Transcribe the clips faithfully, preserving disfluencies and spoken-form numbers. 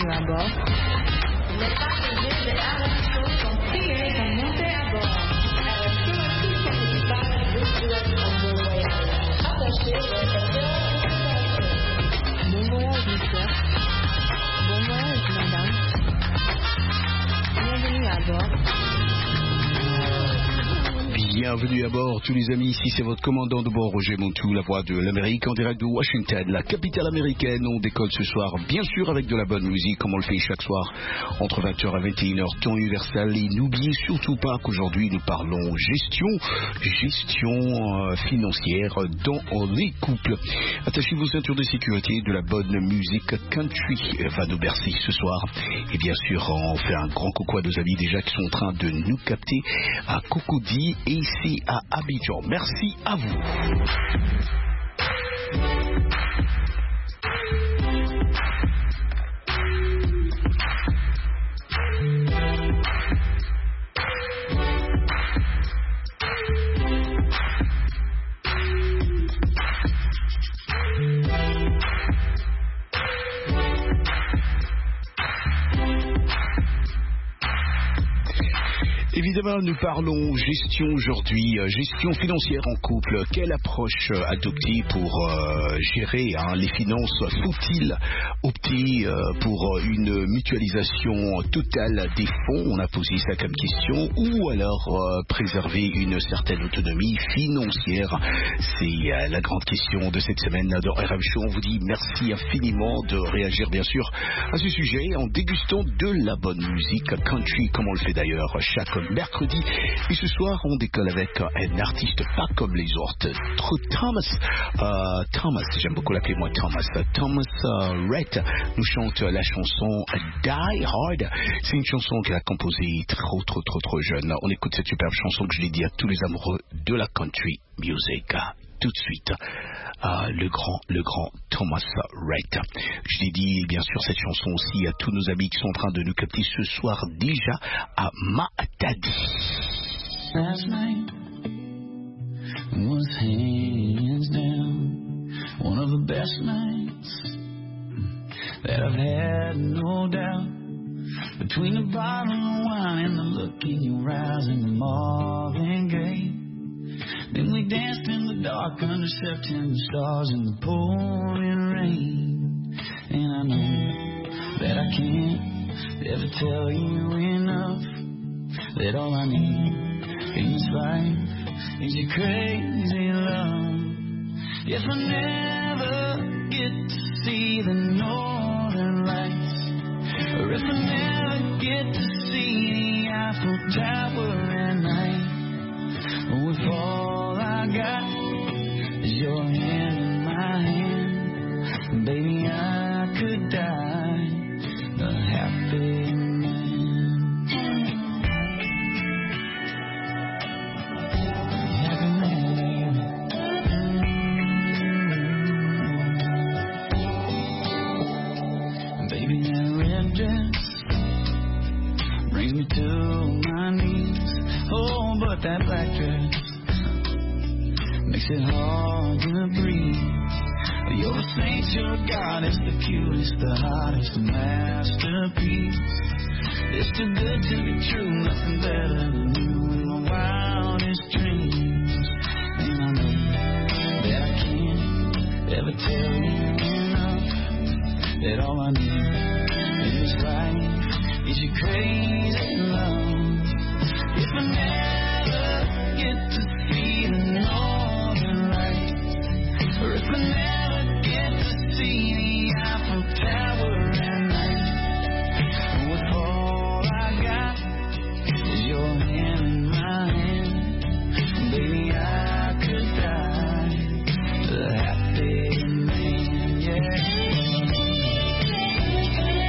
à bord. Les passagers de Aerosol sont priés de monter à bord. Aerosol assure son équipage de souhaiter un bon voyage. Attachez le secteur de Bon voyage, monsieur. Bon voyage, madame. Bienvenue à bord. Bienvenue à bord tous les amis, ici c'est votre commandant de bord Roger Montou, la voix de l'Amérique en direct de Washington, la capitale américaine. On décolle ce soir bien sûr avec de la bonne musique comme on le fait chaque soir entre vingt heures et vingt et une heures temps universel. Et n'oubliez surtout pas qu'aujourd'hui nous parlons gestion, gestion euh, financière dans les couples. Attachez vos ceintures de sécurité, de la bonne musique country va nous bercer ce soir. Et bien sûr on fait un grand coucou à nos amis déjà qui sont en train de nous capter à Cocody et ici à Abidjan. Merci à vous. Évidemment, nous parlons gestion aujourd'hui, euh, gestion financière en couple. Quelle approche euh, adopter pour euh, gérer hein, les finances? Faut-il opter euh, pour une mutualisation totale des fonds? On a posé ça comme question. Ou alors euh, préserver une certaine autonomie financière? C'est euh, la grande question de cette semaine dans R M Show. On vous dit merci infiniment de réagir bien sûr à ce sujet en dégustant de la bonne musique country comme on le fait d'ailleurs chaque mercredi. Et ce soir, on décolle avec un artiste pas comme les autres. Thomas, euh, Thomas, j'aime beaucoup l'appeler moi Thomas. Thomas euh, Rhett nous chante la chanson Die Hard. C'est une chanson qu'il a composée trop, trop, trop, trop jeune. On écoute cette superbe chanson que je l'ai dit à tous les amoureux de la country music. Tout de suite, euh, le grand, le grand Thomas Rhett. Je l'ai dit, bien sûr, cette chanson aussi à tous nos amis qui sont en train de nous capter ce soir déjà à Ma Daddy. Last night was hands down one of the best nights that I've had, no doubt. Between the bottle of wine and the look in your eyes and the Marvin Gaye. Then we danced in the dark under September stars in the pouring rain. And I know that I can't ever tell you enough that all I need in this life is your crazy love. If I never get to see the northern lights, or if I never get to see the Eiffel Tower at night, or if all I got is your hand in my hand, baby, I could die a happy man. Happy man. Baby, that red dress brings me to my knees. Oh, but that black dress makes it hard to breathe. You're a saint, you're a goddess, the cutest, the hottest, the masterpiece. It's too good to be true, nothing better than you in my wildest dreams. And I know that I can't ever tell you enough that all I need in this life is your crazy love. If I never get to see the northern lights, or if I never get to see the Eiffel Tower at night, with all I got is your hand in my hand, baby, I could die a happy man, yeah.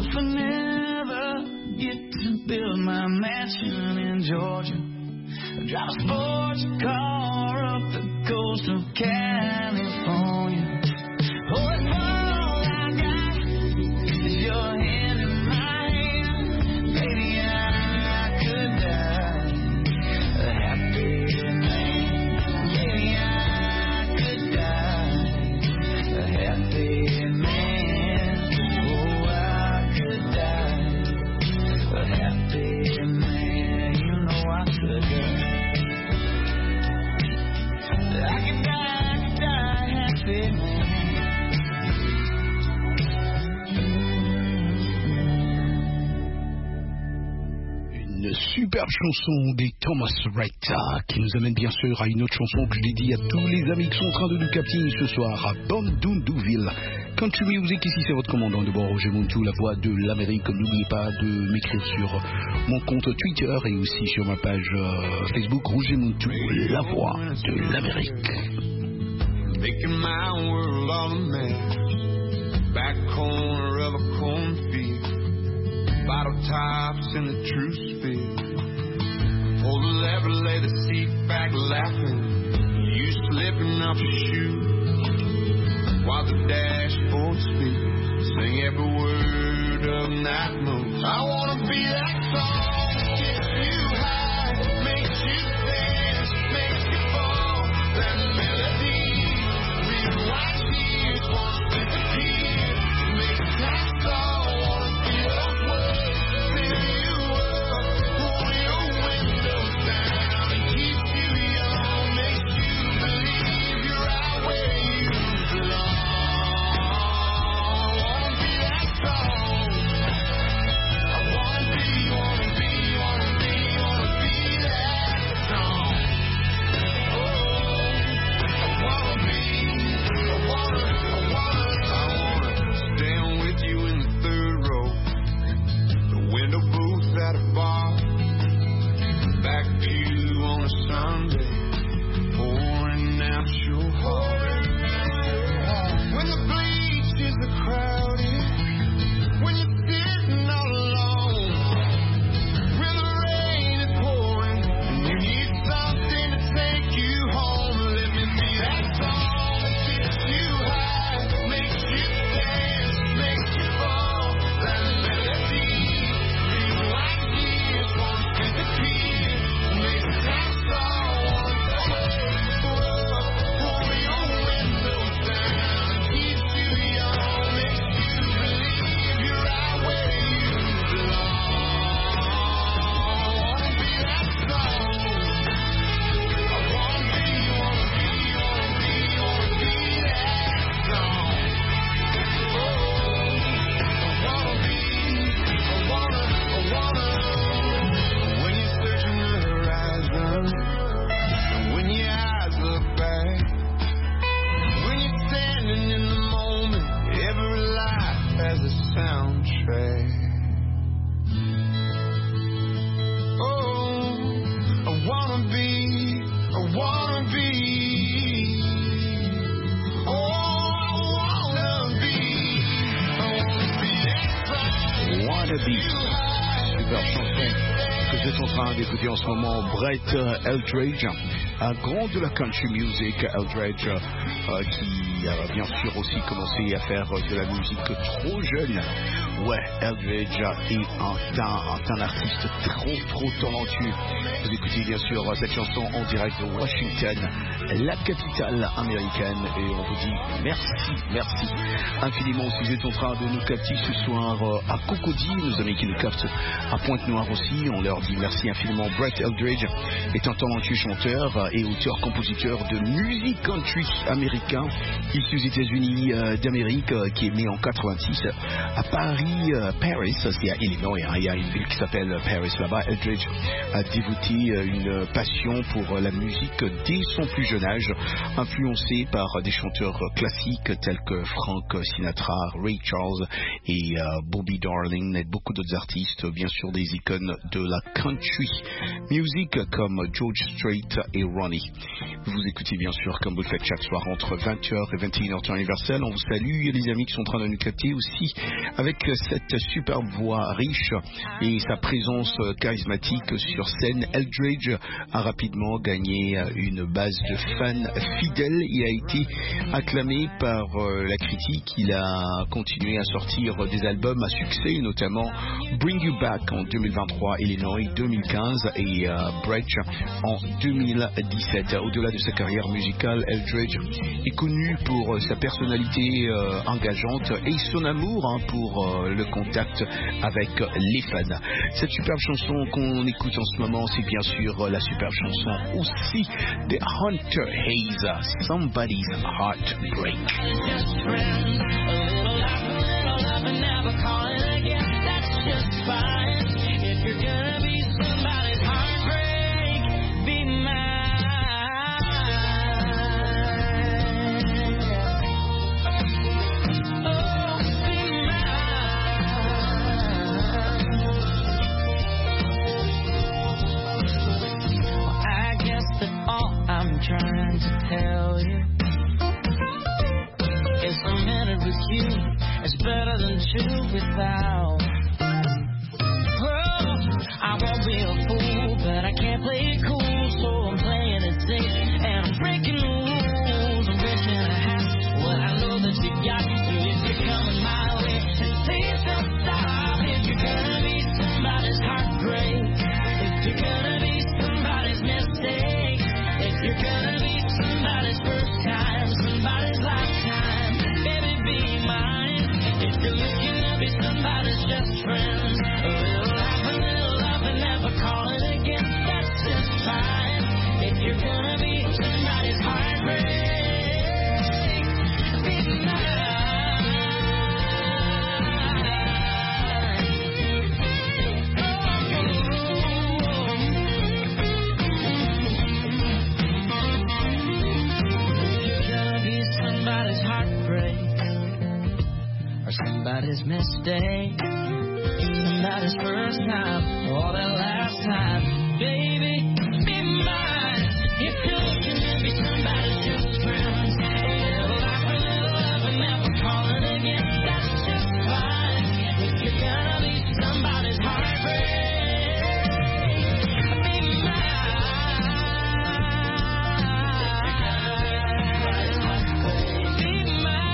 if I never get to build my mansion in Georgia, drive a sports car up the coast of California. Oh, and all I got is your hand in my hand. Baby, I could die a happy man. Baby, I could die a happy man. Oh, I could die a happy man. You know I could die. I could die, I could die happy man. Une superbe chanson des Thomas Rhett qui nous amène bien sûr à une autre chanson que je dédie à tous les amis qui sont en train de nous capter ce soir à Bandundouville. Country Music, ici c'est votre commandant de bord Roger Montou, la voix de l'Amérique. N'oubliez pas de m'écrire sur mon compte Twitter et aussi sur ma page euh, Facebook Roger Montou, la voix de l'Amérique. Making my world all a mess. Back corner of a cornfield. Bottle tops in the truce field. Pull the lever, lay the seat back laughing. You slipping off your shoe. While the dashboard speaks, sing every word of Night Moves. I wanna be that song, gets you high, makes you dance, makes you fall. That melody, real white tears, wanna disappear, makes that song, wanna be those words, fill you up, roll your windows down, and keeps you young, makes you believe you're right where you belong. At a bar, back pew on a Sunday, pouring out your heart. When the bleachers are crowded, when you're sitting all alone, when the rain is pouring, and you need something to take you home, let me be that song that gets you high, makes you dance, makes you fall, that melody. Super chanson que vous êtes en train d'écouter en ce moment, Brett Eldredge, un grand de la country music, Eldredge, euh, qui a bien sûr aussi commencé à faire de la musique trop jeune. Ouais, Eldredge est un, un, un artiste trop trop talentueux. Vous écoutez bien sûr cette chanson en direct de Washington, la capitale américaine, et on vous dit merci, merci infiniment si vous êtes en train de nous capter ce soir à Cocody, nos amis qui nous captent à Pointe-Noire aussi, on leur dit merci infiniment. Brett Eldredge est un talentueux chanteur et auteur-compositeur de musique country américain, issu des États-Unis euh, d'Amérique, euh, qui est né en quatre-vingt-six à Paris, euh, Paris, c'est à Illinois, hein, il y a une ville qui s'appelle Paris là-bas. Eldredge a dévoté euh, une passion pour euh, la musique dès son plus jeune âge, influencé par euh, des chanteurs classiques tels que Frank Sinatra, Ray Charles et euh, Bobby Darling et beaucoup d'autres artistes, bien sûr des icônes de la country music comme George Strait et Ronnie. Vous écoutez bien sûr comme vous le faites chaque soir entre vingt heures et vingt et une heures temps universel. On vous salue les amis qui sont en train de nous capter aussi avec cette superbe voix riche et sa présence charismatique sur scène, Eldridge a rapidement gagné une base de fans fidèles. Il a été acclamé par la critique. Il a continué à sortir des albums à succès, notamment Bring You Back en deux mille vingt-trois, Illinois deux mille quinze et uh, Breach en deux mille dix-sept. Au-delà de sa carrière musicale, Eldridge est connu pour uh, sa personnalité uh, engageante et son amour hein, pour uh, le contact avec les fans. Cette superbe chanson qu'on écoute en ce moment, c'est bien sûr uh, la superbe chanson aussi de Hunter Hayes, Somebody's Heartbreak. Trying to tell you if a minute with you is better than two without. Oh, I won't be a fool, but I can't play it cool, so I'm playing it safe and I'm breaking the rules. I'm wishing I had what I know that you got. So if you're coming my way, then please don't stop. If you're gonna be somebody's heartbreak, if you're gonna be somebody's mistake, if you're gonna be somebody's first time, somebody's lifetime, baby, be mine. If you're looking to be somebody's best friend, a little laugh, a little love, and never call it again, that's just fine. If you're gonna be somebody's heartbreak, be mine. Somebody's mistake, somebody's first time, or their last time, baby, be mine. If you're looking to be somebody's just friends, a little laugh, a little love, and never call it again, that's just fine. If you're gonna be somebody's heartbreak, be mine. Be mine.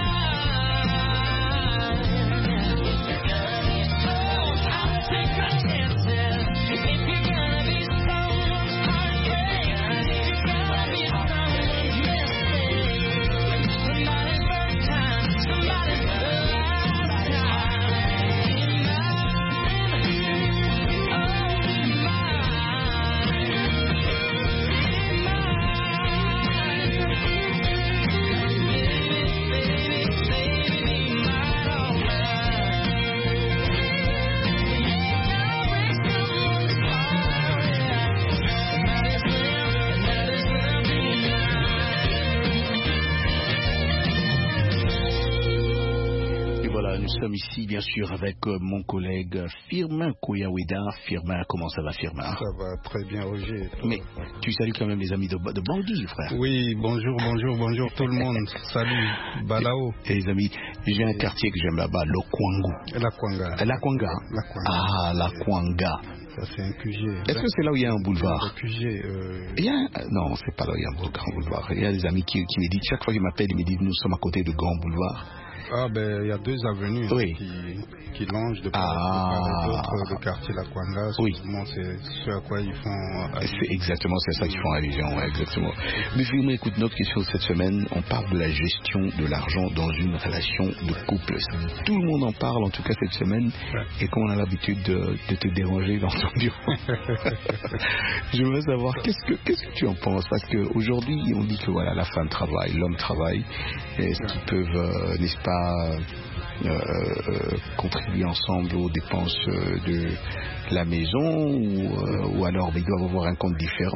Nous sommes ici, bien sûr, avec euh, mon collègue Firmin Koyaweda. Firmin, comment ça va, Firmin? Ça va très bien, Roger. Mais tu salues quand même les amis de, de Bangui, frère. Oui, bonjour, bonjour, bonjour tout le monde. Salut, Balao. Et, et les amis, j'ai un quartier que j'aime là-bas, le Kwangu. La Kwanga. La Kwanga. La Kwanga. Ah, la Kwanga. Ça, c'est un Q G. Est-ce que c'est là où il y a un boulevard? Le Q G. Euh... Il y a un... Non, c'est pas là où il y a un grand boulevard. Il y a des amis qui, qui me disent, chaque fois qu'ils m'appellent, ils me disent, nous sommes à côté de Grand Boulevard. Ah, ben, il y a deux avenues oui. qui, qui longent de part ah. et d'autre. Le quartier La Kwanga, oui. c'est ce à quoi ils font allusion. C'est exactement, c'est ça qu'ils font allusion, ouais, exactement. Mais Firmin, écoute, notre question cette semaine, on parle de la gestion de l'argent dans une relation de couple. Tout le monde en parle, en tout cas cette semaine, ouais. Et comme on a l'habitude de, de te déranger dans ton bureau, je veux savoir, qu'est-ce que, qu'est-ce que tu en penses? Parce qu'aujourd'hui, on dit que voilà, la femme travaille, l'homme travaille, est-ce qu'ils peuvent, euh, n'est-ce pas, Euh, euh, contribuer ensemble aux dépenses euh, de la maison ou, euh, ou alors ils doivent avoir un compte différent.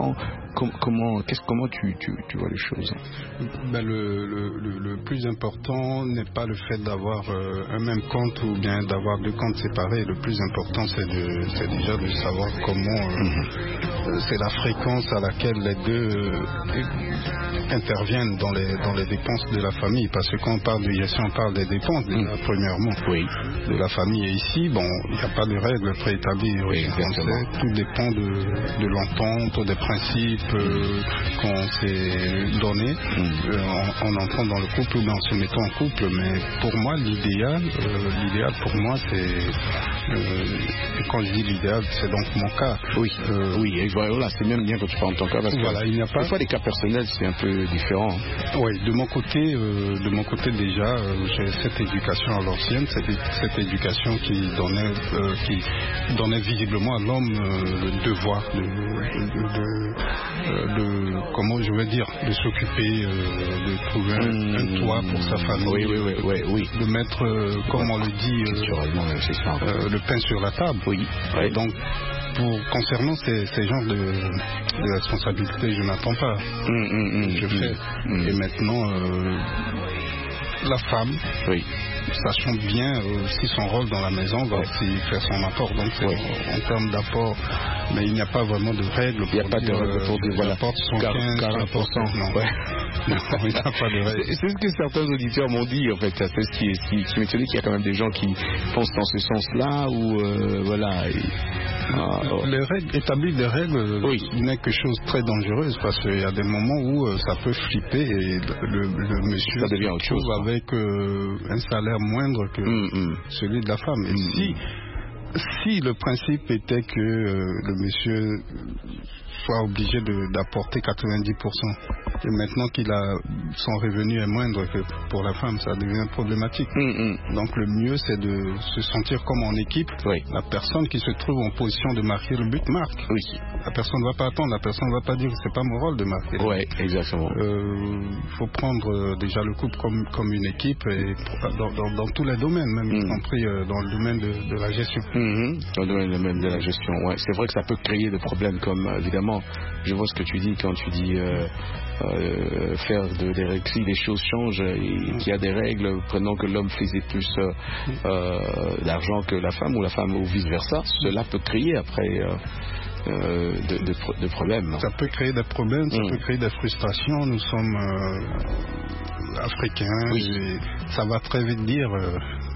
com- comment, qu'est-ce, comment tu, tu, tu vois les choses? Ben, le, le, le, le plus important n'est pas le fait d'avoir euh, un même compte ou bien d'avoir deux comptes séparés. Le plus important, c'est, de, c'est déjà de savoir comment, euh, mm-hmm. c'est la fréquence à laquelle les deux euh, interviennent dans les, dans les dépenses de la famille. Parce que quand on parle de gestion, on parle des dépenses, mm. déjà, premièrement, oui. de la famille. Et ici, bon, il n'y a pas de règles préétablies. Oui, exactement. Tout dépend de, de l'entente, des principes euh, qu'on s'est donnés mm. euh, en, en entrant dans le couple ou en se mettant en couple. Mais pour moi, l'idéal, euh, l'idéal pour moi, c'est, euh, et quand je dis l'idéal, c'est donc mon cas. Oui, euh, oui, et voilà, c'est même bien que tu parles de ton cas parce que voilà, il n'y a pas. Des fois, les cas personnels, c'est un peu différent. Oui, de mon côté, euh, de mon côté déjà, euh, j'ai cette éducation à l'ancienne, cette, cette éducation qui donnait, euh, qui donnait visiblement à l'homme euh, le devoir de, de, de, de, de, comment je vais dire, de s'occuper, euh, de trouver un, mmh, un toit pour sa famille, oui, oui, oui, oui, oui. de mettre, euh, comme on le dit, euh, c'est ça. Euh, le pain sur la table. Oui. Ouais. Donc, pour, concernant ces, ces genres de, de responsabilités, je n'attends pas. Mmh, mmh, mmh, je mmh, fais. mmh. Et maintenant, euh, la femme, oui. sachant bien euh, aussi son rôle dans la maison, va aussi faire son apport. Donc, oui. en, en termes d'apport, mais il n'y a pas vraiment de règles. Il n'y a pas de règles pour dire, voilà, apporte son quinze, quarante pour cent. Non. Ouais. Non, il n'y a pas de règles. C'est ce que certains auditeurs m'ont dit, en fait. C'est ce qui, ce qui, qui m'étonnait qu'il y a quand même des gens qui pensent dans ce sens-là, ou euh, voilà. Et, ah, oh. Les règles, établir des règles oui. n'est que chose très dangereuse parce qu'il y a des moments où euh, ça peut flipper et le, le monsieur ça devient autre chose avec euh, un salaire moindre que mm, mm. celui de la femme. Et mm, si, si le principe était que euh, le monsieur soit obligé de, d'apporter quatre-vingt-dix pour cent et maintenant qu'il a son revenu est moindre que pour la femme, ça devient problématique. Mm, mm. Donc le mieux c'est de se sentir comme en équipe. Oui. La personne qui se trouve en position de marquer le but marque. Oui. La personne ne va pas attendre, la personne ne va pas dire que c'est pas mon rôle de marquer. Oui, exactement. Il euh, faut prendre euh, déjà le couple comme, comme une équipe et dans, dans, dans tous les domaines, même mm. y compris euh, dans le domaine de, de la gestion. Mm-hmm. Dans le domaine, le domaine de la gestion, ouais. C'est vrai que ça peut créer des problèmes comme évidemment, je vois ce que tu dis quand tu dis euh, euh, faire de, des règles, si les choses changent et qu'il y a des règles, prenant que l'homme faisait plus euh, euh, d'argent que la femme ou la femme ou vice versa, cela peut créer après euh, euh, de, de, de problèmes. Ça peut créer des problèmes, ça mm. peut créer des frustrations. Nous sommes euh, africains, oui. et ça va très vite dire. Euh,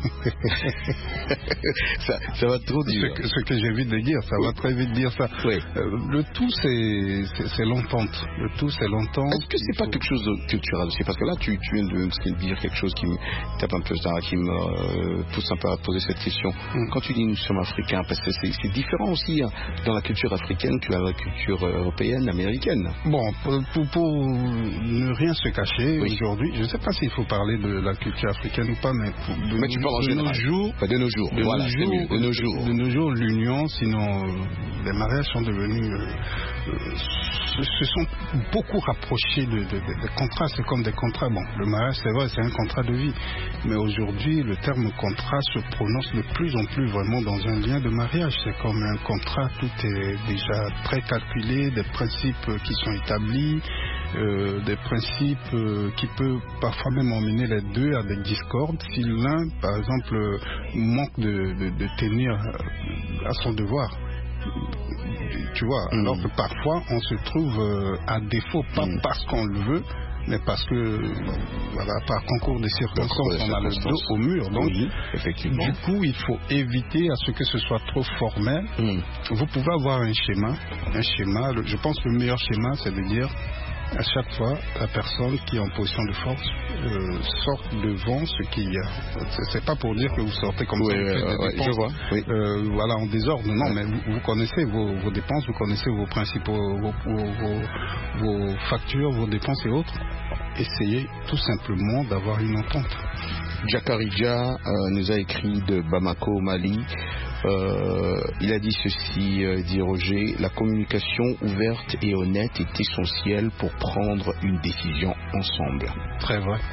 ça, ça va trop dire. Ce que, ce que j'évite de dire, ça oui. va très vite dire ça. Oui. Euh, le tout, c'est, c'est, c'est l'entente. Le tout, c'est l'entente. Est-ce que c'est pas faut... quelque chose de culturel aussi? Parce que là, tu, tu viens de me dire quelque chose qui me tape un peu ça, qui me euh, pousse un peu à poser cette question. Mm. Quand tu dis nous sommes africains, parce que c'est, c'est différent aussi hein. Dans la culture africaine, tu as la culture européenne, américaine. Bon, pour, pour ne rien se cacher, oui. aujourd'hui, je ne sais pas s'il faut parler de la culture africaine ou pas, mais, pour, de, mais tu parles en de général. Nos jours, de nos jours, de voilà, nos jours, mieux, de nos jours, de nos jours, l'union, sinon euh, les mariages sont devenus, euh, euh, se, se sont beaucoup rapprochés de, de, de, de contrats. C'est comme des contrats. Bon, le mariage, c'est vrai, c'est un contrat de vie, mais aujourd'hui, le terme contrat se prononce de plus en plus vraiment dans un lien de mariage. C'est comme un contrat, tout est déjà précalculé, des principes qui sont établis. Euh, des principes euh, qui peuvent parfois même emmener les deux à des discordes si l'un, par exemple, euh, manque de, de, de tenir à son devoir. Tu vois, mmh. alors que parfois on se trouve euh, à défaut, pas mmh. parce qu'on le veut, mais parce que, voilà, par concours de circonstances, on a le dos au mur. Donc, oui, effectivement. Du coup, il faut éviter à ce que ce soit trop formel. Mmh. Vous pouvez avoir un schéma, un schéma. Le, je pense que le meilleur schéma, c'est de dire à chaque fois, la personne qui est en position de force euh, sort devant ce qu'il y a. C'est, c'est pas pour dire que vous sortez comme oui, ça. Euh, des ouais, dépenses, je vois. Oui. Euh, voilà, en désordre. Non, ouais. mais vous, vous connaissez vos, vos dépenses, vous connaissez vos principaux, vos, vos, vos, vos factures, vos dépenses et autres. Essayez tout simplement d'avoir une entente. Jakarija euh, nous a écrit de Bamako, au Mali. Euh, il a dit ceci, euh, dit Roger, la communication ouverte et honnête est essentielle pour prendre une décision ensemble. Très vrai.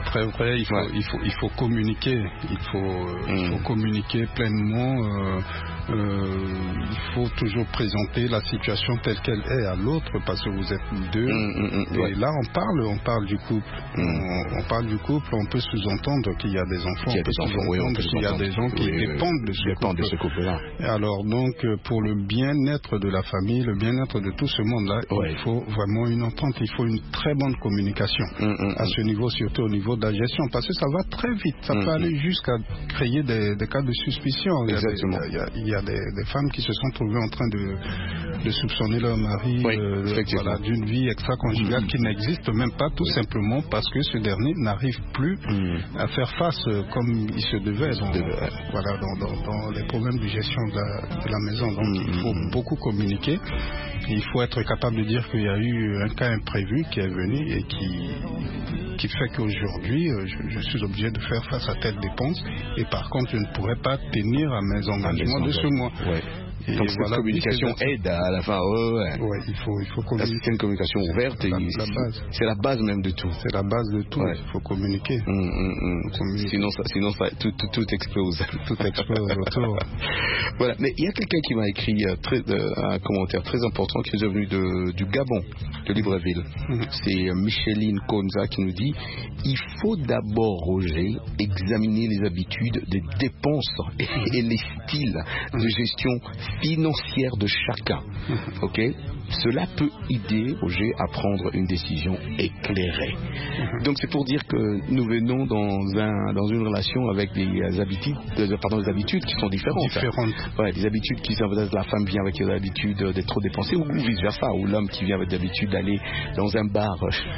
très vrai. Il faut, Ouais. il faut, il faut communiquer. Il faut, euh, il faut Mm. communiquer pleinement. Euh, euh, il faut toujours présenter la situation telle qu'elle est à l'autre parce que vous êtes deux. Mm, mm, mm, Et ouais. là, on parle, on parle du couple. Mm. On, on parle du couple. On peut sous-entendre qu'il y a des enfants. Qu'il y a on peut des enfants, oui, on sous-entendre peut qu'il y a des gens qui Oui, oui, dépendent de ce dépendent de couple. ce couple-là. Et alors donc, euh, pour le bien-être de la famille, le bien-être de tout ce monde-là, Ouais. il faut vraiment une entente. Il faut une très bonne communication. Mm, mm, À mm. ce niveau, surtout au niveau de la gestion, parce que ça va très vite. Ça Mm, peut aller mm. jusqu'à créer des, des cas de suspicion. Il y a des- Exactement. Il y a, il y a des, des femmes qui se sont trouvées en train de, de soupçonner leur mari Oui, euh, effectivement. voilà, d'une vie extra-conjugale Mm, mm. qui n'existe même pas, tout simplement parce que ce dernier n'arrive plus Mm. à faire face euh, comme il se devait dans, devait, ouais. voilà, dans, dans- dans les problèmes de gestion de la, de la maison. Donc Mm, il faut mm, mm. beaucoup communiquer. Et il faut être capable de dire qu'il y a eu un cas imprévu qui est venu et qui, qui fait qu'aujourd'hui, euh, je, je suis obligé de faire face à telle dépense et par contre, je ne pourrais pas tenir à mes engagements de ce mois. Ouais. Et Donc cette voilà, communication c'est- aide à la fin. Ouais, ouais. Ouais, il faut, il faut Là, communiquer. c'est une communication ouverte. et la- c'est- la base. C'est la base même de tout. C'est la base de tout. Ouais. Il faut communiquer. Mm, mm, mm. Communiquer. Sinon, ça, sinon ça, tout, tout, tout explose. Tout explose autour. Voilà. Mais il y a quelqu'un qui m'a écrit euh, très, euh, un commentaire très important qui nous est venu de, du Gabon, de Libreville. Mhm. C'est euh, Micheline Konza qui nous dit il faut d'abord, Roger, examiner les habitudes des dépenses et, et les styles de gestion financière de chacun. Ok? Cela peut aider, Roger, à prendre une décision éclairée. Donc c'est pour dire que nous venons dans, un, dans une relation avec des habitudes, euh, pardon, des habitudes qui sont différentes. Différentes. Ouais, des habitudes qui sont peut-être la femme vient avec des habitudes d'être trop dépensée ou vice versa, ou l'homme qui vient avec des habitudes d'aller dans un bar.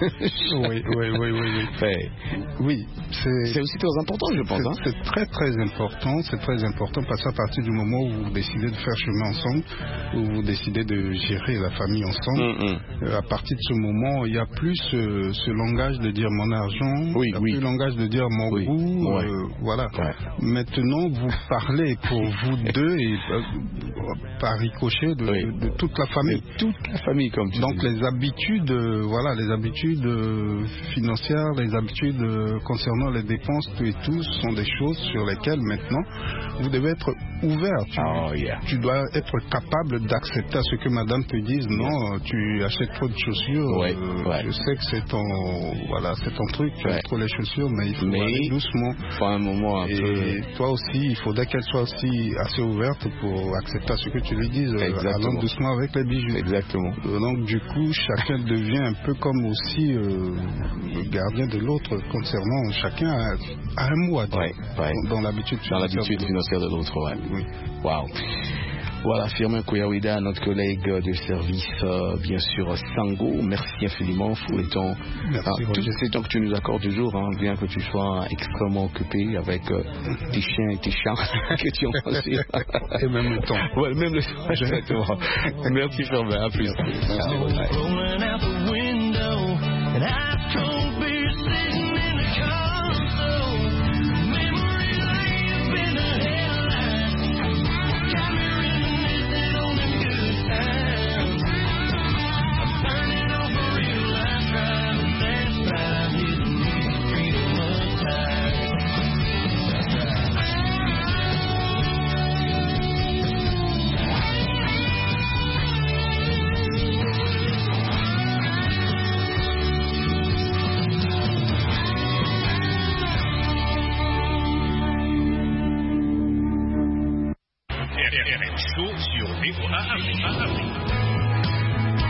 Oui, oui, oui, oui. oui. Ouais. Oui, c'est C'est aussi très important, je pense. c'est- Hein. c'est très très important. C'est très important parce qu'à partir du moment où vous décidez de faire chemin ensemble, où vous décidez de gérer la famille ensemble, Mm, mm. euh, à partir de ce moment, il n'y a plus ce, ce langage de dire mon argent, Oui, il n'y a oui. plus le langage de dire mon Oui. goût, Ouais. euh, voilà. Ouais. Maintenant, vous parlez pour vous deux et euh, par ricochet de, Oui. de- de toute la famille. Mais toute la famille, comme tu Donc dis. les habitudes, euh, voilà, les habitudes euh, financières, les habitudes euh, concernant les dépenses, tout et tout, sont des choses sur lesquelles maintenant vous devez être ouvert. Tu, Oh, yeah. tu dois être capable d'accepter à ce que madame te dise non, euh, tu achètes trop de chaussures. Ouais, euh, ouais. Je sais que c'est ton, voilà, c'est ton truc, tu Ouais. aimes trop les chaussures, mais il faut Mais- aller doucement. Faut un moment un Et peu. toi aussi, il faudrait qu'elle soit aussi assez ouverte pour accepter à ce que tu lui dises, euh, Exactement. allant doucement avec les bijoux. Exactement. Euh, Donc du coup, chacun devient un peu comme aussi euh, le gardien de l'autre concernant chacun a, a un mot à dire Ouais, ouais. dans, dans l'habitude Dans financière l'habitude de financière de l'autre, ouais. Oui. Waouh. Voilà, Firmin Kouyawida, notre collègue de service, euh, bien sûr, Sango. Merci infiniment pour le temps. Merci, Ah, tous Roger. ces temps que tu nous accordes toujours, hein, bien que tu sois extrêmement occupé avec euh, tes chiens et tes chats que tu en fais. Et même le temps. Ouais, même le temps, exactement. Merci Firmin, à plus. Ciao, bye. Rolling out the window, and ice cold beer sitting in the console. Memory lamp in the headlights, got me reminiscing on the good times. I'm turning off a real life driving fast drive, hitting East Street of mud tires. R M Show sur V O A Afrique.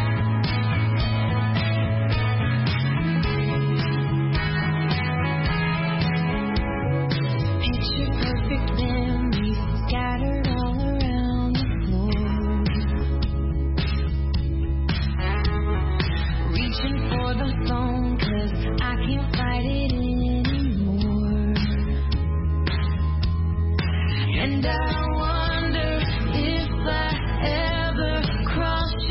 Picture perfect memories scattered all around the floor. Reaching for the phone 'cause I can't fight it anymore. And I wonder if I ever crossed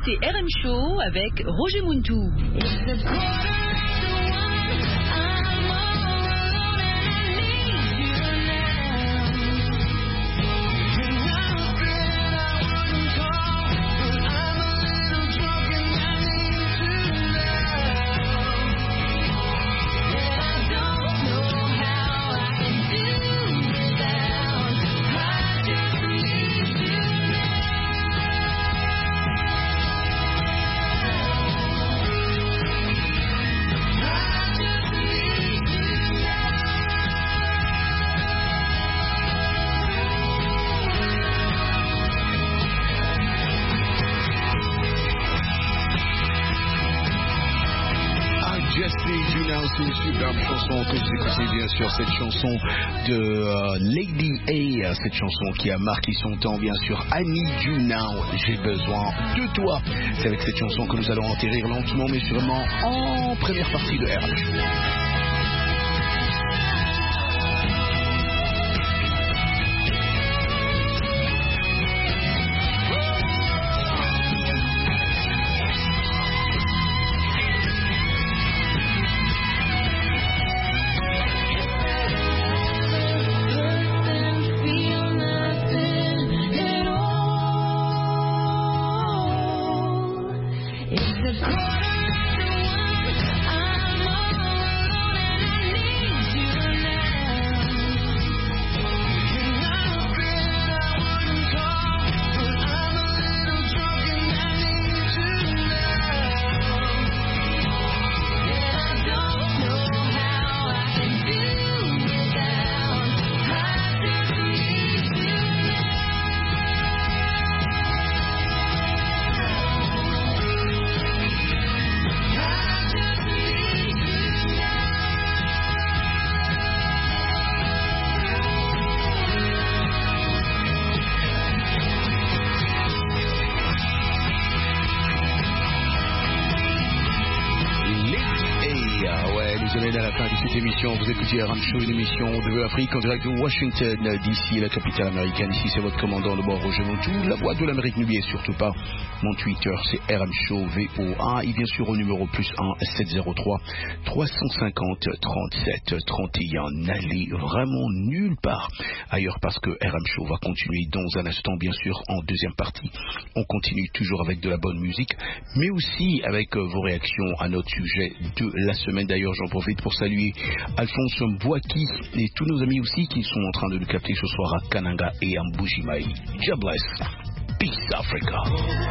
écoutez R M Show avec Roger Muntou. Une superbe chanson que vous écoutez bien sûr, cette chanson de euh, Lady A, cette chanson qui a marqué son temps bien sûr, I Need You Now, j'ai besoin de toi. C'est avec cette chanson que nous allons enterrir lentement mais sûrement en première partie de R M Show. Vous écoutez R M Show, une émission de l'Afrique en direct de Washington, D C, la capitale américaine. Ici, c'est votre commandant de bord, Roger Muntou, la voix de l'Amérique. N'oubliez surtout pas mon Twitter, c'est R M Show V O A. Et bien sûr, au numéro plus un sept zéro trois trois cent cinquante trente-sept trente et un. N'allez vraiment nulle part ailleurs parce que R M Show va continuer dans un instant, bien sûr, en deuxième partie. On continue toujours avec de la bonne musique, mais aussi avec euh, vos réactions à notre sujet de la semaine. D'ailleurs, j'en profite pour saluer Alphonse Mbouaki et tous nos amis aussi qui sont en train de nous capter ce soir à Kananga et à Mbujimaï. God bless. Peace Africa.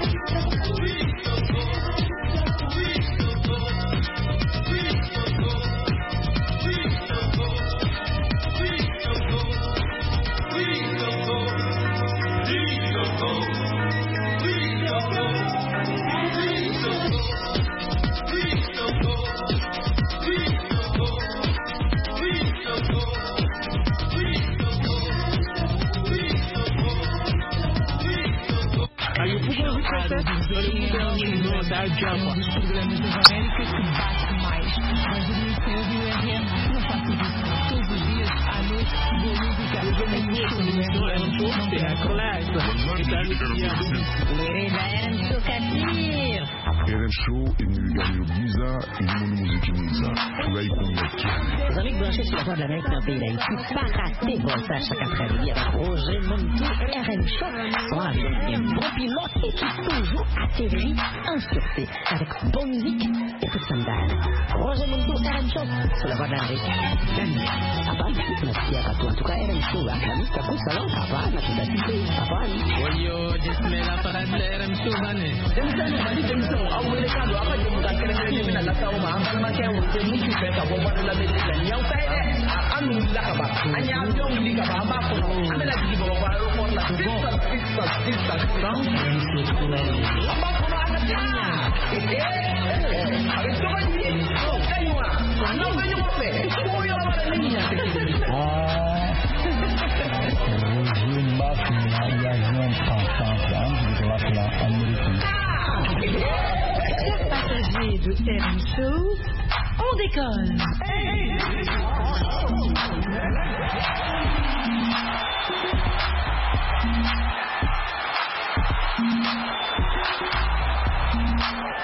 R M Show imilingano byiza irimo n'umuziki mwiza turayikunda cyane. Vous avez branché sur la voie de l'Amérique dans le pays d'Haïti, pas raté voltage chaque après-midi avec Roger Muntou, R M Show. Son avion est un bon pilote et qui toujours atterrit en sûreté avec bonne musique et tout standard. Roger Muntou, R M Show sur la voie de l'Amérique. Apa, merci à toi. En tout cas, R M Show, à Camille, t'as coup salon, apa, ma tout à fait, apa. Yo, disme la parade de R M Show, Vané. Passagers de R M Show, on décolle.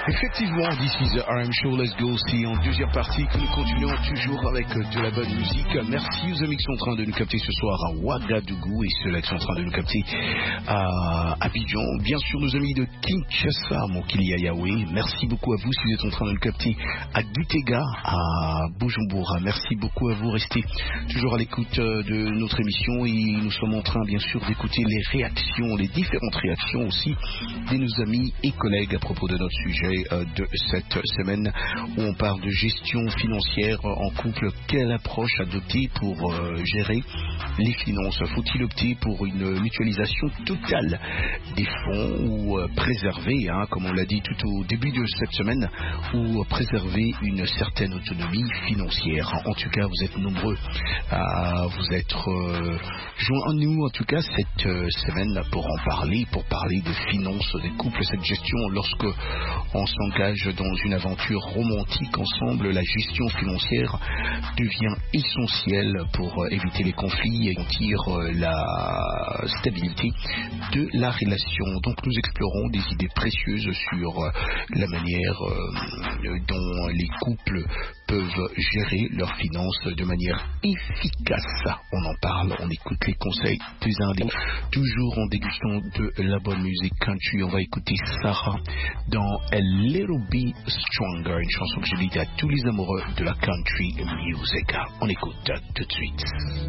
Effectivement, this is the R M Show, let's go. C'est en deuxième partie que nous continuons toujours avec de la bonne musique. Merci aux amis qui sont en train de nous capter ce soir à Ouagadougou et ceux-là qui sont en train de nous capter à Abidjan. Bien sûr, nos amis de Kinshasa, Mokili Yahweh. Merci beaucoup à vous si vous êtes en train de nous capter à Gutega, à Bujumbura. Merci beaucoup à vous. Restez toujours à l'écoute de notre émission et nous sommes en train, bien sûr, d'écouter les réactions, les différentes réactions aussi de nos amis et collègues à propos de notre sujet de cette semaine où on parle de gestion financière en couple. Quelle approche adopter pour euh, gérer les finances? Faut-il opter pour une mutualisation totale des fonds ou euh, préserver, hein, comme on l'a dit tout au début de cette semaine, ou euh, préserver une certaine autonomie financière? En tout cas, vous êtes nombreux à vous être euh, joints à nous en tout cas cette euh, semaine pour en parler, pour parler de finances des couples, cette gestion lorsque on s'engage dans une aventure romantique ensemble. La gestion financière devient essentielle pour éviter les conflits et garantir la stabilité de la relation. Donc nous explorons des idées précieuses sur la manière dont les couples peuvent gérer leurs finances de manière efficace. On en parle, on écoute les conseils plus indés, toujours en dégustant de la bonne musique country. On va écouter Sarah dans A Little Bit Stronger, une chanson que j'ai dit à tous les amoureux de la country music. On écoute tout de suite.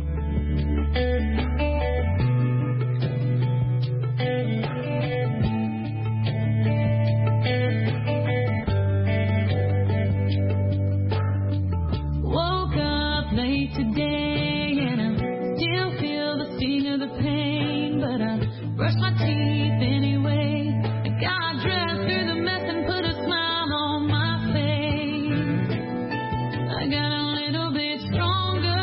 Woke up late today and I still feel the sting of the pain, but I brushed my teeth anyway. I got dressed through the mess and put a smile on my face. I got a little bit stronger,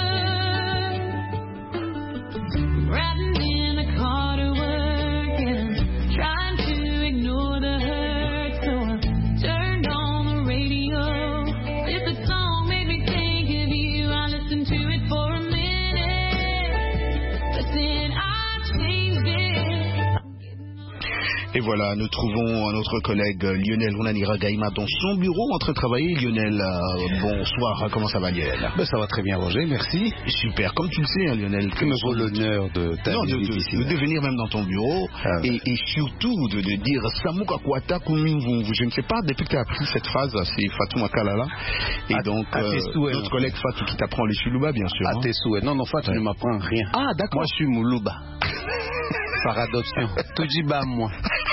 riding in the car to work and I'm trying to ignore the hurt, so I turned on the radio. If the song made me think of you, I listened to it for a minute, but then I changed it. Et voilà, nous trouvons notre collègue Lionel Ounanira Gaïma dans son bureau en train de travailler. Lionel, euh, bonsoir, comment ça va Lionel? Ben, ça va très bien Roger, merci. Super, comme tu le sais hein, Lionel. Que me vaut l'honneur de non, de, de, de venir même dans ton bureau ah, et, et surtout de, de dire Samouka Kwata Koumingu. Je ne sais pas, depuis que tu as appris cette phrase, c'est Fatou Makalala. Et à, donc, à euh, souhaits, notre collègue Fatou qui t'apprend le Chuluba, bien sûr. À hein. tes souhaits. Non, non, Fatou ouais. ne m'apprend rien. Ah, d'accord. Moi, je suis Moulouba. Par adoption. Tojiba, moi.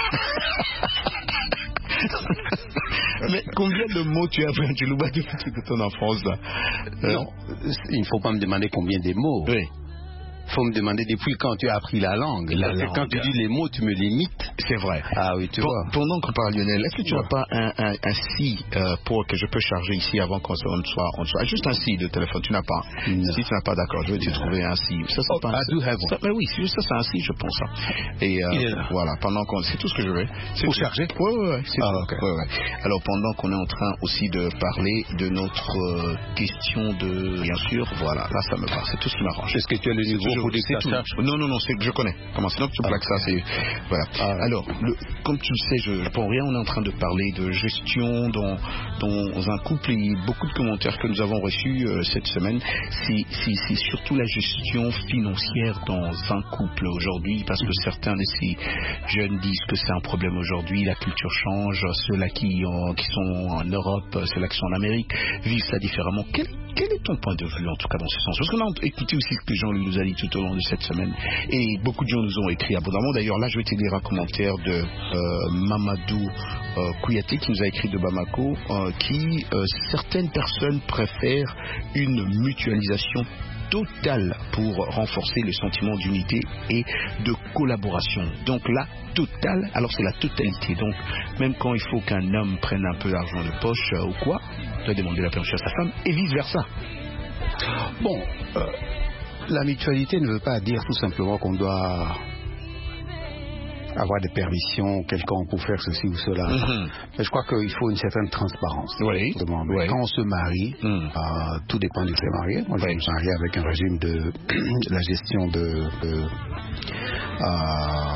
Mais combien de mots tu as appris en Chuluba depuis ton enfance là? euh... Non, il ne faut pas me demander combien de mots. Oui. Il faut me demander depuis quand tu as appris la langue. La langue. Quand tu dis les mots, tu me limites. C'est vrai. Ah oui, tu Pour, vois. Pendant qu'on parle, Lionel, est-ce que tu n'as ouais. pas un, un, un si euh, pour que je peux charger ici avant qu'on soit, on soit, on soit juste un si de téléphone? Tu n'as pas. Non. Si tu n'as pas, d'accord, je vais te trouver un si. Ça, c'est oh, pas un I do have one. Mais oui, ça, c'est un si, je pense. Et euh, voilà, pendant qu'on, c'est tout ce que je veux. C'est pour charger. Oui, oui, oui. Ah, okay. ouais, ouais. Alors pendant qu'on est en train aussi de parler de notre euh, question de, bien sûr, voilà, là ça me parle. C'est tout ce qui m'arrange. Est-ce que tu as le niveau pour dire que ça charge? Non, non, non, c'est que je connais. Comment sinon tu plaques ça, c'est voilà. Ah, alors, le, comme tu le sais, je, je pense rien. On est en train de parler de gestion dans dans un couple et beaucoup de commentaires que nous avons reçus euh, cette semaine. C'est, c'est, c'est surtout la gestion financière dans un couple aujourd'hui, parce que certains de ces jeunes disent que c'est un problème aujourd'hui. La culture change. Ceux-là qui ont, qui sont en Europe, ceux-là qui sont en Amérique vivent ça différemment. Quel Quel est ton point de vue, en tout cas, dans ce sens? Parce qu'on a écouté aussi ce que Jean nous a dit tout au long de cette semaine. Et beaucoup de gens nous ont écrit abondamment. D'ailleurs, là, je vais te lire un commentaire de euh, Mamadou euh, Kouyaté, qui nous a écrit de Bamako, euh, qui, euh, certaines personnes préfèrent une mutualisation totale pour renforcer le sentiment d'unité et de collaboration. Donc la totale, alors c'est la totalité. Donc même quand il faut qu'un homme prenne un peu d'argent de poche euh, ou quoi, il doit demander la permission à sa femme et vice versa. Bon, euh, la mutualité ne veut pas dire tout simplement qu'on doit avoir des permissions quelconques pour faire ceci ou cela. Mm-hmm. Mais je crois qu'il faut une certaine transparence. Oui. Oui. Quand on se marie, mm. euh, tout dépend du fait marié. On oui. se marie avec un régime de la gestion de, de, euh,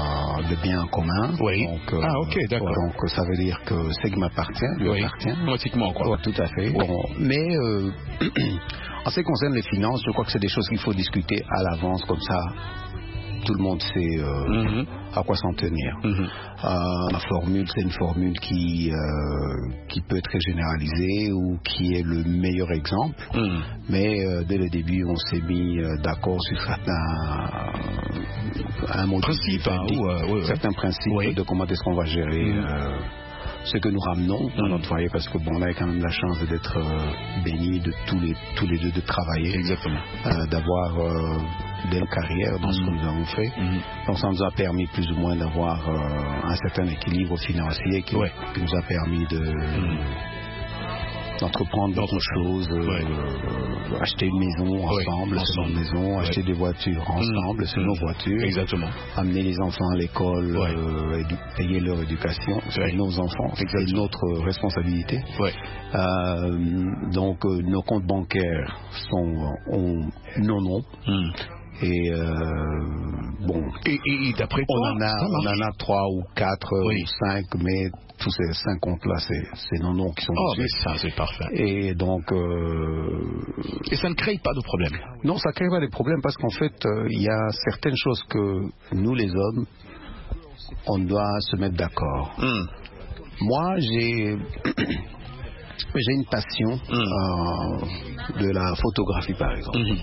de biens communs. Oui. Donc, euh, ah, ok, d'accord. Donc, ça veut dire que ce qui m'appartient lui oui. appartient. Automatiquement, quoi. Ouais, tout à fait. Oui. Bon, mais euh, en ce qui concerne les finances, je crois que c'est des choses qu'il faut discuter à l'avance, comme ça. Tout le monde sait euh, mm-hmm. à quoi s'en tenir. Mm-hmm. Euh, la formule, c'est une formule qui, euh, qui peut être généralisée ou qui est le meilleur exemple. Mm. Mais euh, dès le début, on s'est mis euh, d'accord sur certains, un mot principe, hein, ou, euh, oui, certains oui. principes oui. de comment est-ce qu'on va gérer mm. euh, ce que nous ramenons dans mmh. notre foyer, parce que bon, on a quand même la chance d'être euh, bénis de tous les tous les deux de travailler, exactement, euh, d'avoir euh, des carrières dans mmh. ce que nous avons fait. Mmh. Donc ça nous a permis plus ou moins d'avoir euh, un certain équilibre financier qui, ouais. qui nous a permis de mmh. d'entreprendre d'autres choses, euh, ouais. euh, acheter une maison ensemble, ouais. c'est notre maison, ouais. acheter des voitures ensemble, mmh. c'est nos voitures, exactement, amener les enfants à l'école, ouais. euh, payer leur éducation, c'est ouais. nos enfants, exactement. C'est notre responsabilité. Ouais. Euh, donc euh, nos comptes bancaires sont ont non non. Mmh. Et euh, bon, et, et, et d'après on toi, en a, on en a trois ou quatre oui. ou cinq, mais tous ces cinq comptes-là, c'est, c'est nos noms qui sont oh, dessus. Mais ça, c'est parfait. Et donc, euh, et ça ne crée pas de problème. Non, ça ne crée pas de problème parce qu'en fait, il euh, y a certaines choses que nous, les hommes, on doit se mettre d'accord. Mm. Moi, j'ai J'ai une passion mmh. euh, de la photographie, par exemple. Mmh.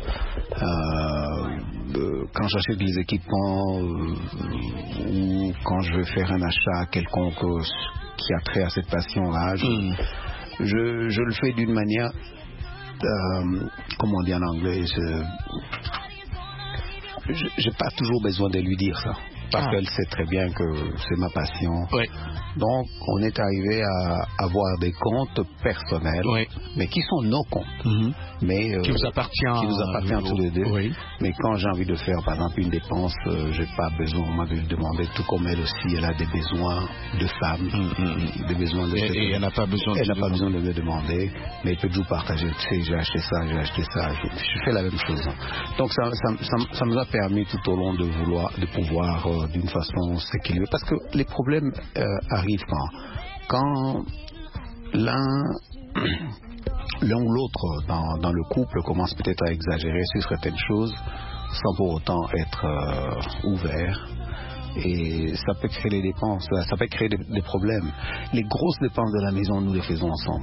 Euh, euh, quand j'achète des équipements euh, ou quand je veux faire un achat quelconque euh, qui a trait à cette passion-là, je, mmh. je, je le fais d'une manière, euh, comment on dit en anglais, je n'ai pas toujours besoin de lui dire ça. Parce ah. qu'elle sait très bien que c'est ma passion. Oui. Donc, on est arrivé à avoir des comptes personnels, oui. mais qui sont nos comptes. Mm-hmm. Mais, euh, qui vous appartient. Qui vous appartient euh, tous les deux. Oui. Mais quand j'ai envie de faire, par exemple, une dépense, euh, je n'ai pas besoin moi, de lui demander, tout comme elle aussi, elle a des besoins de femme, mm-hmm. des besoins de... Et, et elle n'a pas besoin elle de... Elle n'a pas besoin de me demander, mais elle peut toujours partager. Tu sais, j'ai acheté ça, j'ai acheté ça, je, je fais la même chose. Donc, ça, ça, ça, ça nous a permis tout au long de vouloir, de pouvoir, euh, d'une façon, s'équilibrer. Parce que les problèmes euh, arrivent quand Quand l'un, l'un ou l'autre dans, dans le couple commence peut-être à exagérer sur certaines choses sans pour autant être euh, ouvert, et ça peut créer des dépenses, ça peut créer des, des problèmes. Les grosses dépenses de la maison, nous les faisons ensemble.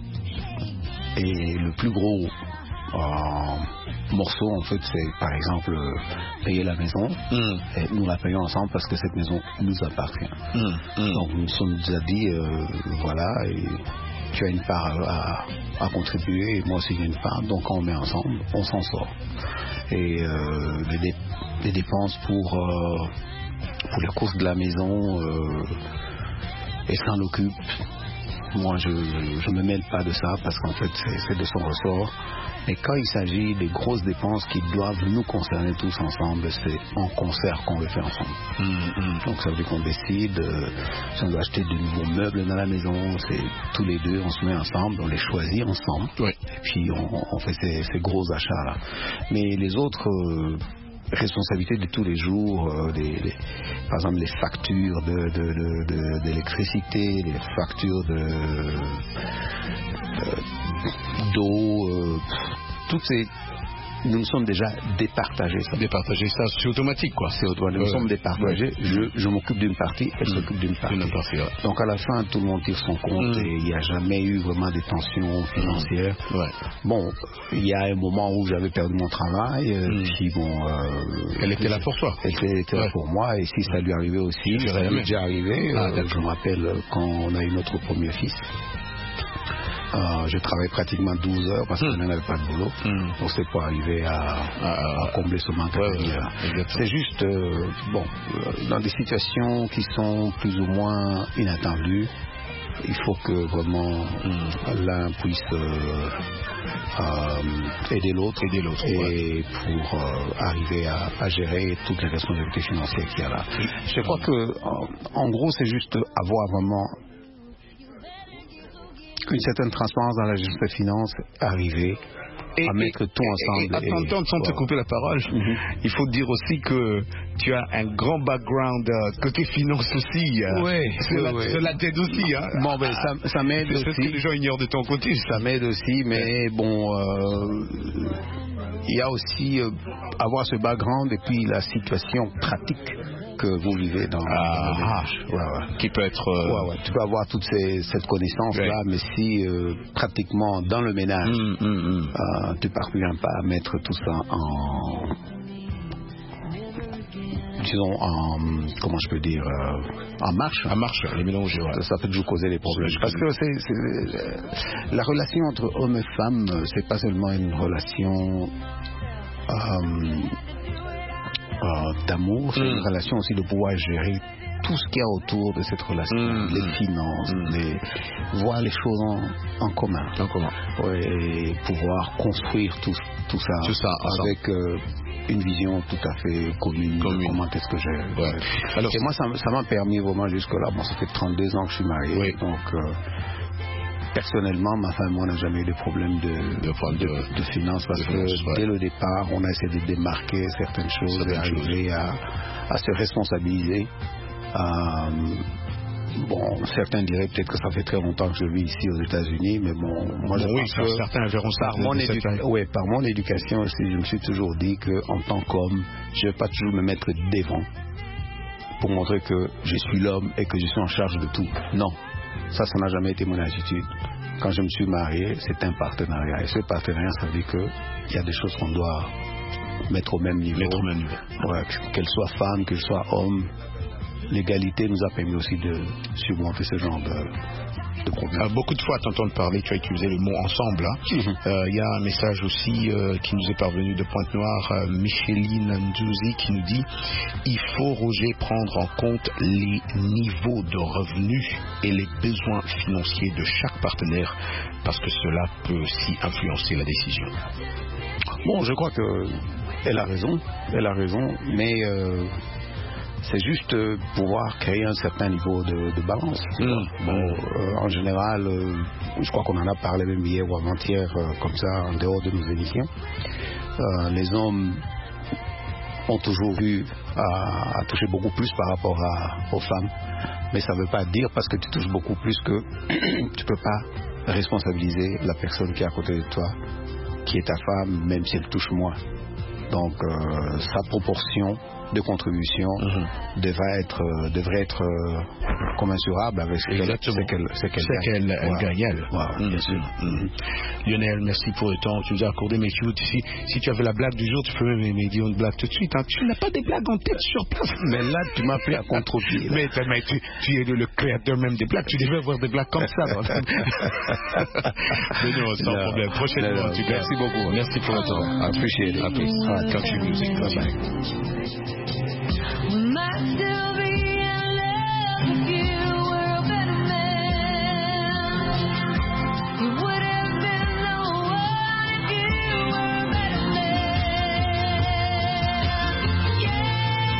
Et le plus gros euh, morceau, en fait, c'est par exemple euh, payer la maison. Mm. Et nous la payons ensemble parce que cette maison nous appartient. Mm. Mm. Donc nous nous sommes déjà dit, euh, voilà, et tu as une part à, à, à contribuer, et moi aussi j'ai une part. Donc quand on met ensemble, on s'en sort. Et euh, les, dé, les dépenses pour euh, pour les courses de la maison, euh, elle s'en occupe. Moi, je ne me mêle pas de ça parce qu'en fait, c'est, c'est de son ressort. Mais quand il s'agit des grosses dépenses qui doivent nous concerner tous ensemble, c'est en concert qu'on le fait ensemble. Mmh. Donc ça veut dire qu'on décide, euh, si on doit acheter de nouveaux meubles dans la maison, c'est tous les deux, on se met ensemble, on les choisit ensemble. Oui. Et puis on, on fait ces, ces gros achats-là. Mais les autres... Euh, responsabilités de tous les jours, euh, les, les, par exemple les factures de, de, de, de, d'électricité, les factures de, euh, d'eau, euh, toutes ces... Nous nous sommes déjà départagés. Ça. Départagés, ça, c'est automatique, quoi. C'est automatique. Nous euh, sommes départagés. Ouais. Je, je m'occupe d'une partie, elle mmh. s'occupe d'une partie. D'une partie ouais. Donc à la fin, tout le monde tire son compte mmh. et il n'y a jamais eu vraiment des tensions financières. Mmh. Ouais. Bon, il y a un moment où j'avais perdu mon travail, mmh. puis bon... Euh, elle était là pour toi. Elle était, était ouais. là pour moi, et si ça lui arrivait aussi, ça lui est déjà arrivé. Ah, euh, je me rappelle quand on a eu notre premier fils. Euh, je travaille pratiquement douze heures parce mmh. qu'on n'avait pas de boulot. Mmh. Donc c'est pour arriver à, à, à combler ce manque. Ouais, ouais, c'est juste, euh, bon, euh, dans des situations qui sont plus ou moins inattendues, il faut que vraiment mmh. l'un puisse euh, euh, aider l'autre, aider l'autre et ouais. pour euh, arriver à, à gérer toutes les responsabilités financières qu'il y a là. Mmh. Je crois que, en, en gros, c'est juste avoir vraiment une certaine transparence dans la gestion des finances, arriver à mettre tout ensemble. Et à t'entendre sans te couper la parole, mm-hmm. il faut dire aussi que tu as un grand background euh, côté finance aussi. Euh, oui, cela, oui, cela t'aide aussi. Hein. Bon, ben, ça, ça m'aide aussi. C'est ce que les gens ignorent de ton côté. Ça m'aide aussi, mais bon, euh, il y a aussi euh, avoir ce background et puis la situation pratique que vous vivez dans, ah, dans ah, ouais, ouais. qui peut être euh... ouais, ouais. Tu peux avoir toute ces, cette connaissance là, ouais. mais si euh, pratiquement dans le ménage mm, mm, mm. Euh, tu parviens pas à mettre tout ça en disons en comment je peux dire euh, en marche en marche les mélanges ouais. ça, ça peut toujours causer des problèmes parce que c'est, c'est, la relation entre hommes et femmes c'est pas seulement une relation euh, Euh, d'amour, c'est mm. une relation aussi de pouvoir gérer tout ce qu'il y a autour de cette relation, mm. les finances, mm. les, voir les choses en, en commun, en commun. Ouais, et pouvoir construire tout, tout ça, tout ça avec euh, une vision tout à fait commune, commune. Comment est-ce que j'ai. Ouais. Alors, et moi, ça, ça m'a permis vraiment jusque-là, bon, ça fait trente-deux ans que je suis marié, oui. donc euh, personnellement, ma femme et moi n'a jamais eu de problème de, de, de, de finances parce de que finance, ouais. dès le départ, on a essayé de démarquer certaines choses certaines et arriver à, à se responsabiliser. Euh, bon, certains diraient peut-être que ça fait très longtemps que je vis ici aux États-Unis, mais bon, moi bon, je oui, pense que certains verront ça. Par mon, édu- ouais, par mon éducation aussi, je me suis toujours dit qu'en tant qu'homme, je ne vais pas toujours me mettre devant pour montrer que je suis l'homme et que je suis en charge de tout. Non. Ça, ça n'a jamais été mon attitude. Quand je me suis marié, c'est un partenariat. Et ce partenariat, ça veut dire qu'il y a des choses qu'on doit mettre au même niveau. Mettre au même niveau. Ouais, qu'elle soit femme, qu'elle soit homme. L'égalité nous a permis aussi de surmonter ce genre de, de problèmes. Alors, beaucoup de fois, à t'entendre parler, tu as utilisé le mot ensemble. Il hein. mm-hmm. euh, y a un message aussi euh, qui nous est parvenu de Pointe-Noire, euh, Micheline Ndouzi, qui nous dit « Il faut, Roger, prendre en compte les niveaux de revenus et les besoins financiers de chaque partenaire parce que cela peut aussi influencer la décision. » Bon, je crois qu'elle a raison, elle a raison, mais... Euh, c'est juste euh, pouvoir créer un certain niveau de, de balance. Mmh. Bon, euh, en général, euh, je crois qu'on en a parlé même hier ou avant-hier, euh, comme ça, en dehors de nos émissions. Euh, les hommes ont toujours eu à, à toucher beaucoup plus par rapport à, aux femmes. Mais ça ne veut pas dire, parce que tu touches beaucoup plus, que tu ne peux pas responsabiliser la personne qui est à côté de toi, qui est ta femme, même si elle touche moins. Donc, euh, sa proportion de contribution mm-hmm. devrait être, euh, devrait être euh, commensurable avec ce qu'elle, ce qu'elle, ce qu'elle c'est gagne. qu'elle elle gagne, elle. Wow, mm-hmm. bien sûr. Mm-hmm. Lionel, merci pour le temps que tu nous as accordé. Mais tu, si, si tu avais la blague du jour, tu peux même me dire une blague tout de suite. Hein. Tu n'as pas des blagues en tête sur place. Mais là, tu m'as pris à contre-pied. Mais, mais tu, tu es le, le créateur même des blagues. Tu devais avoir des blagues comme ça. Dans le... non, sans non, problème. Prochainement, non, non, tu merci beaucoup. Merci pour le temps. Appreciate it. À plus. Ah, Country music. Bye bye. We might still be in love if you were a better man. You would have been the one if you were a better man. Yeah.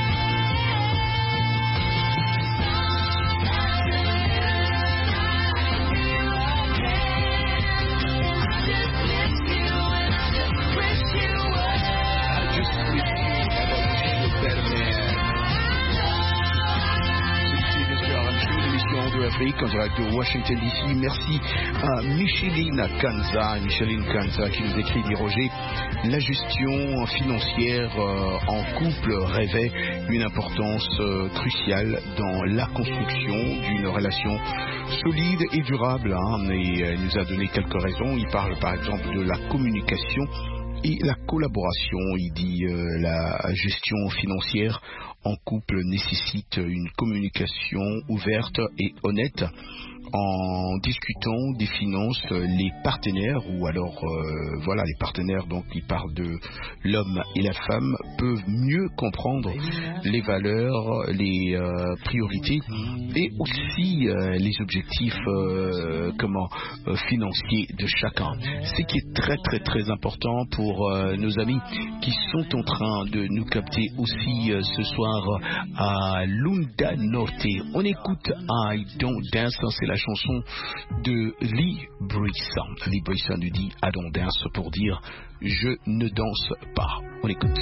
En direct de Washington D C. Merci à Micheline Kanza, Micheline Kanza qui nous écrit, dit Roger, la gestion financière euh, en couple revêt une importance euh, cruciale dans la construction d'une relation solide et durable. Hein, et elle nous a donné quelques raisons. Il parle par exemple de la communication et la collaboration. Il dit euh, la gestion financière en couple nécessite une communication ouverte et honnête. En discutant des finances, les partenaires, ou alors euh, voilà, les partenaires, donc ils parlent de l'homme et la femme, peuvent mieux comprendre les valeurs, les euh, priorités et aussi euh, les objectifs euh, comment euh, financiers de chacun. Ce qui est très très très important pour euh, nos amis qui sont en train de nous capter aussi euh, ce soir à Lunda Norte. On écoute I Don't Dance, c'est la chanson de Lee Brisson. Lee Brisson lui dit I don't dance pour dire je ne danse pas. On écoute.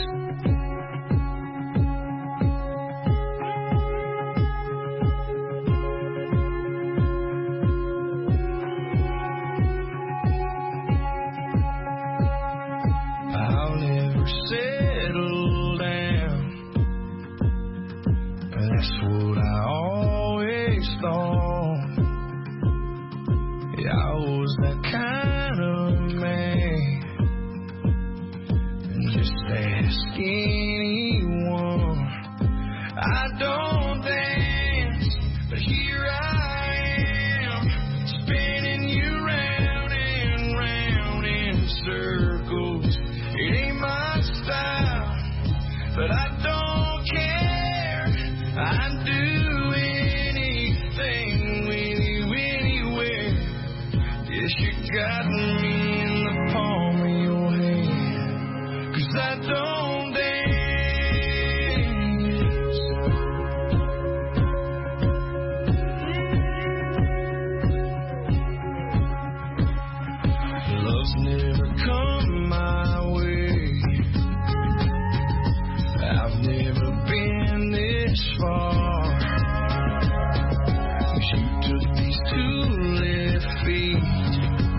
I'll never settle down. That's what I always thought. Yeah, I was that kind of man. Just ask anyone. I don't dance, but here I am, spinning you round and round in circles. It ain't my style, but I don't care. I'd do anything with you anywhere. Yes, you got me in the palm of your hand, 'cause I don't dance. Love's never come my way. I've never been this far. You took these two left feet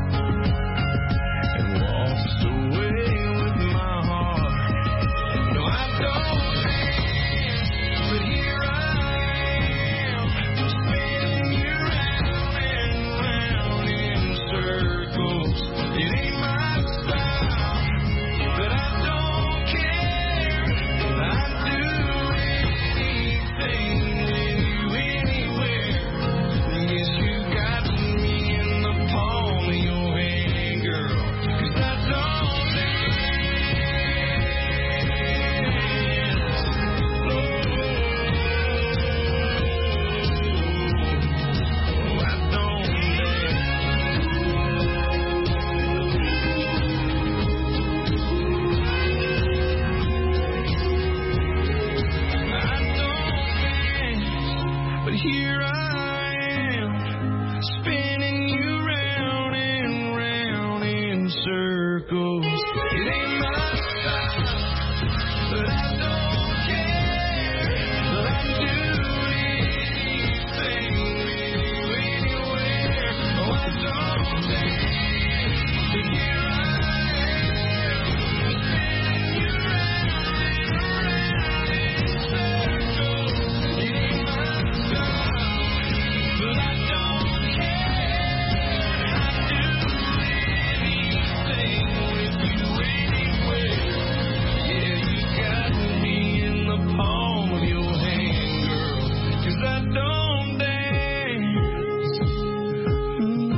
and walked away with my heart. No, I don't dance, but here I am, spinning you round and round in circles. It ain't my style, but I don't care. I'd do anything with you anywhere. Yes, you got me in the palm of your hand, girl, 'cause I don't dance. Oh, I don't But here I am, spinning you round and round in circles. It ain't my style, but I don't care. But I'd do anything with you anywhere. Oh, I don't dance, but here I am, spinning you round and round in circles. It ain't my style, but I don't care. I'd do anything with you anywhere. Yeah, you got me in the palm of your hand, girl, 'cause I don't dance. Mm,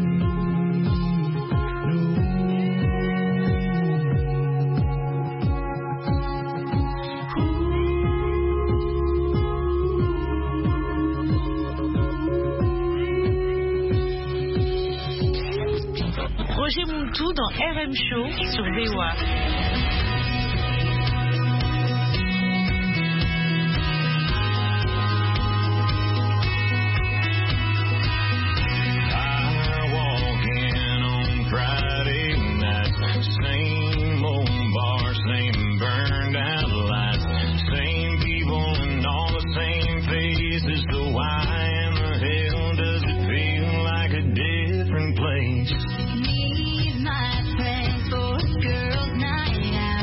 Roger Montou dans R M Show sur V O A. I walk in on Friday night, same old bar, same burned out lights, same people and all the same faces. So why in the hell does it feel like a different place? Need my friends for a girls' night out.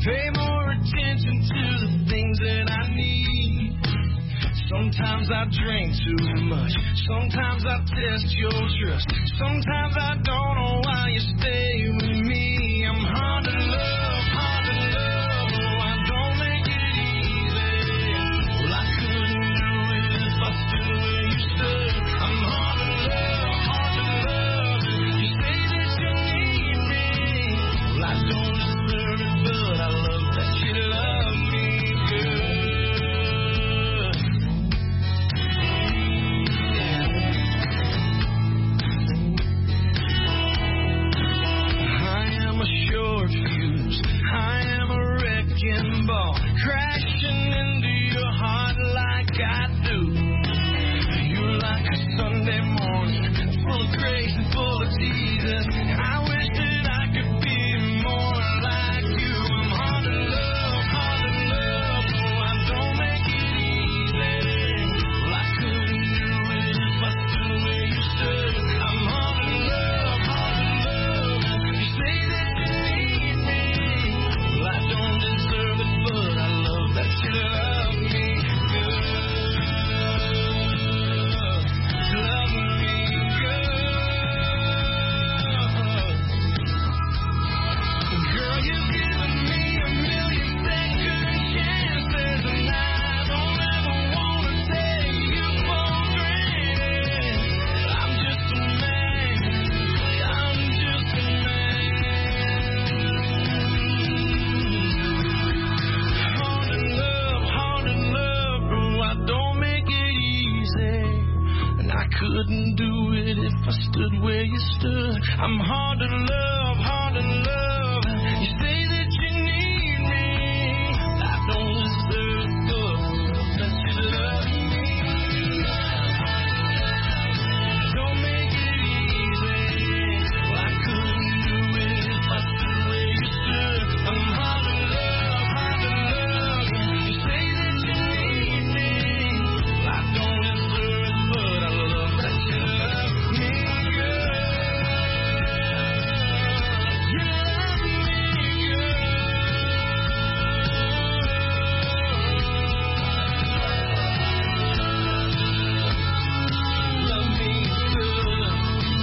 pay more attention to the things that I need. Sometimes I drink too much, sometimes I test your trust, sometimes I don't know why you stay with me. I'm hard to love, hard to love, oh I don't make it easy. Well I couldn't do it if I stood where you stood. I'm hard to love, hard to love, you say that you need me. Well I don't deserve it but I love that you love me good. Short fuse, I am a wrecking ball, crashing into your heart like I do. You're like a Sunday morning, full of grace and full of Jesus. I wish that I could be more like you. I'm hard to love, hard to love, oh I don't make it easy. Well I couldn't do it if I stood where you stood. I'm hard to love, hard to love, you say that I don't deserve it, but I love that you love me good. Love me good. Girl, you've given me a million second chances, and I don't ever want to take you for granted. I'm just a man, I'm just a man. Couldn't do it if I stood where you stood. I'm hard to love, hard to love. You say that you need me. I don't deserve it, but you love me. Don't make it easy. Well, I couldn't do it if I stood where you stood. I'm hard to love, hard to love. You say that you need me. I don't deserve it, but I love that you love me good. You love me good. Love me good.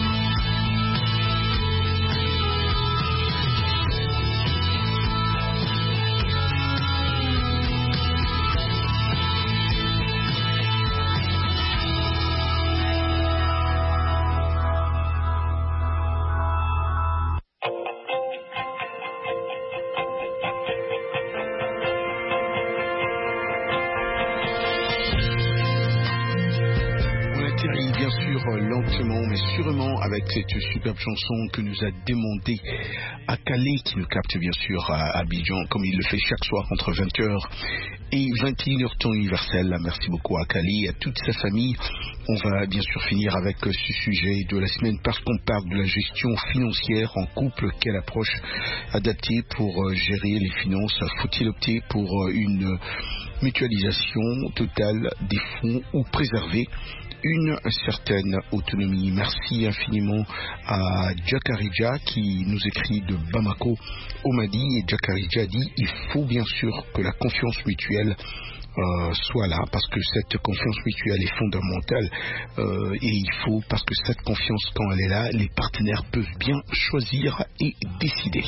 On atterrit bien sûr euh, lentement mais sûrement avec cette superbe chanson que nous a demandé Akali, qui nous capte bien sûr à Abidjan comme il le fait chaque soir entre vingt heures et vingt et une heures temps universel. Merci beaucoup à Akali et à toute sa famille. On va bien sûr finir avec euh, ce sujet de la semaine parce qu'on parle de la gestion financière en couple. Quelle approche adaptée pour euh, gérer les finances? Faut-il opter pour euh, une mutualisation totale des fonds ou préserver une certaine autonomie? Merci infiniment à Jakarija qui nous écrit de Bamako au Mali, et Jakarija dit il faut bien sûr que la confiance mutuelle euh, soit là, parce que cette confiance mutuelle est fondamentale euh, et il faut, parce que cette confiance, quand elle est là, les partenaires peuvent bien choisir et décider.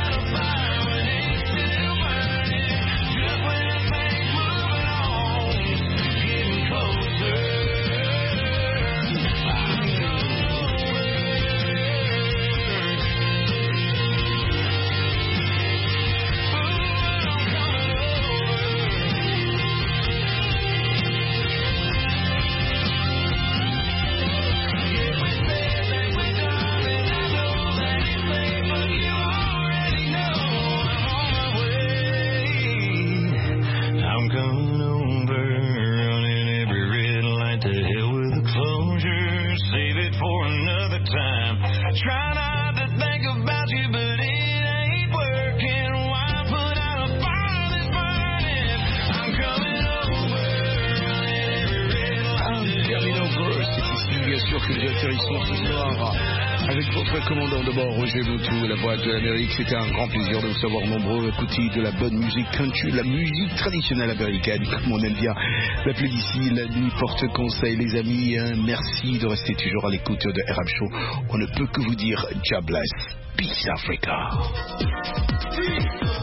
Just when I think moving on sûr que nous atterrissons ce soir avec votre commandant de bord, Roger Moutou, la voix de l'Amérique. C'était un grand plaisir de vous savoir nombreux à écouter de la bonne musique country, la musique traditionnelle américaine, comme on aime bien l'appeler ici, la nuit porte conseil, les amis. Hein, merci de rester toujours à l'écoute de R M Show. On ne peut que vous dire, God bless. Peace Africa.